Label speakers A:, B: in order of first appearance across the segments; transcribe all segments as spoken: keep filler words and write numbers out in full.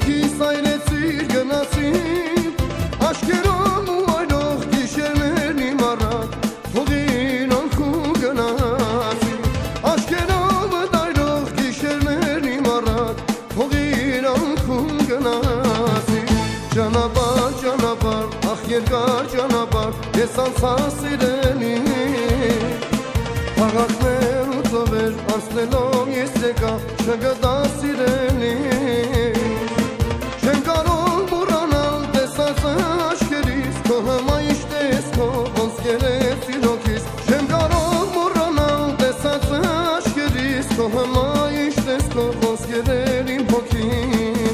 A: Հոգիս այրեցիր գնացիր Աշկերոմ ու այրող գիշերներն իմ առատ Թողին անքու գնացիր Աշկերոմ այրող գիշերներն իմ առատ Թողին անքու գնացիր Ճանապարհ, ճանապարհ, ախ երկար ճանապարհ Ես անցա սիրելի Փաղաքներ ու ծովեր անցնելով ես եկա չգտա սիրելի Չեմ կարող մոռանալ տեսած աչքերիս Քո հմայիչ տեսքով ոնց գեղեցիկ հոգիս Չեմ կարող մոռանալ տեսած աչքերիս Քո հմայիչ տեսքով ոնց գեղեցիկ իմ հոգին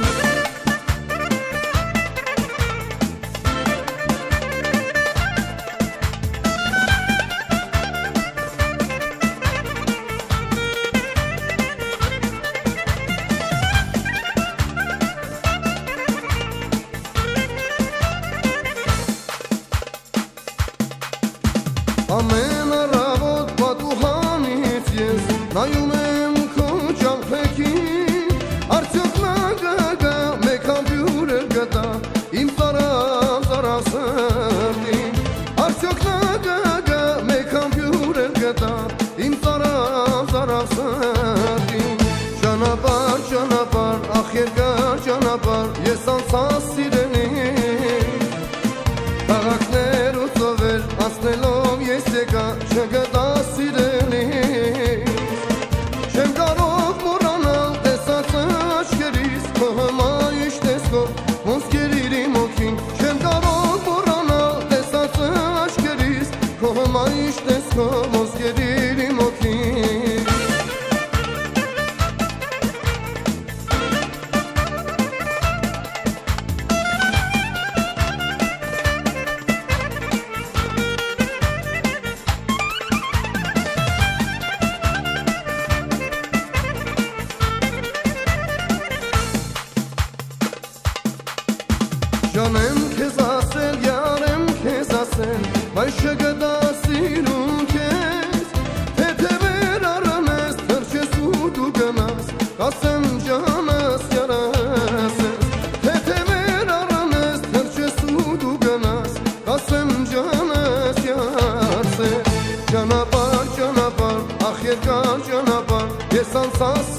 A: Ամեն առավոտ պատուհանից ես նայում եմ քո ճամփեքին Արդյոք նա գա մեկ համբյուր էլ գտա իմ ծարավ ծարավ սրտին Արդյոք նա գա մեկ համբյուր էլ գտա իմ ծարավ ծարավ սրտին Ճանապարհ, ճանապարհ, ախ երկար ճանապարհ ես անցա սիրելի Փաղաքներ ու ծովեր անցնելով ես եկա չգտա սիրելի Չեմ կարող մոռանալ տեսած աչքերիս Քո հմայիչ տեսքով ոնց գերիր իմ հոգին Չեմ կարող մոռանալ տեսած աչքերիս Քո հմայիչ տեսքով ոնց գերիր իմ հոգին Ջանեմ քեզ ասել, յարեմ քեզ ասել, բայց չգտա սիրուն քեզ Թեթևեր առնես, թրջես ու դու գնաս, կասեմ ջանս յարս ես Թեթևեր առնես, թրջես ու դու գնաս, կասեմ ջանս յարս ես Ճանապարհ, ճանապարհ, ախ երկար ճանապարհ, ես անցա